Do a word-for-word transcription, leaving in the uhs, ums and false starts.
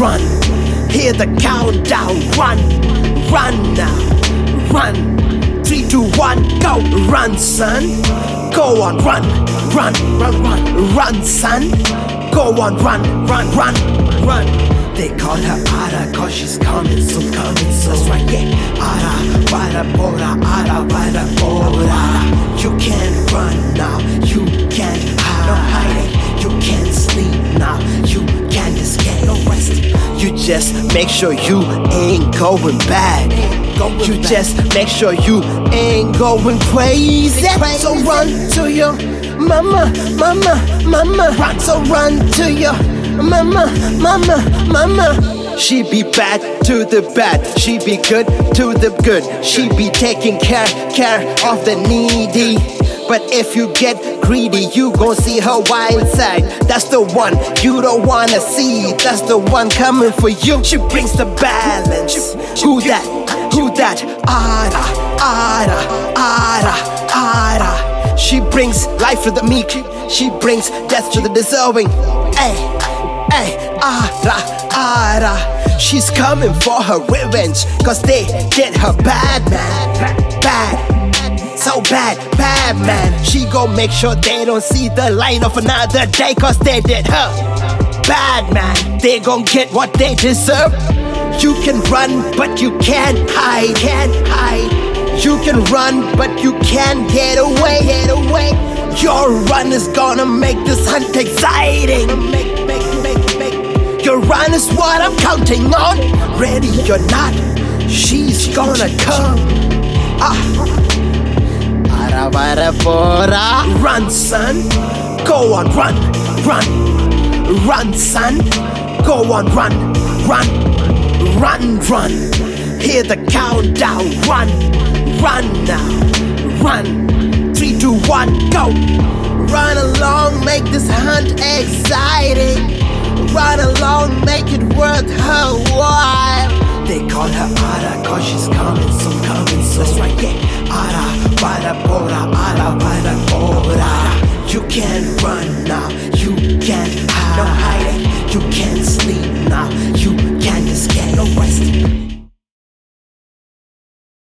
run. Hear the countdown. Run, run now, run. Three, two, one, go. Run, son. Go on, run, run, run, run, run, son. Go on, run, run, run, run. They call her Ara cause she's coming soon, coming soon. That's right, yeah. Ara, para, pora, Ara, para, pora. You can't run now, you can't hide, no hiding. You can't sleep now, you can't escape, no rest. You just make sure you ain't going bad. You just make sure you ain't going crazy. So run to your mama, mama, mama. Run, so run to your mama, mama, mama. She be bad to the bad, she be good to the good. She be taking care, care of the needy. But if you get greedy, you gon' see her wild side. That's the one you don't wanna see. That's the one coming for you. She brings the balance. Who that? Who that? Ara, Ara, Ara, Ara. She brings life to the meek. She brings death to the deserving. Ay, ay, Ara, Ara. She's coming for her revenge, cause they did her bad, man. Bad. So bad, bad man. She gon' make sure they don't see the light of another day, cause they did her bad, man. They gon' get what they deserve. You can run, but you can't hide, can't hide. You can run, but you can't get away, get away. Your run is gonna make this hunt exciting. Make, make, make, make. Your run is what I'm counting on. Ready or not, she's gonna come. Ah. Run, son. Go on, run, run. Run, son. Go on, run, run. Run, run. Hear the countdown. Run, run now. Run. Three, two, one, go. Run along, make this hunt exciting. Run along, make it worth her while. They call her Ara cause she's coming, so coming.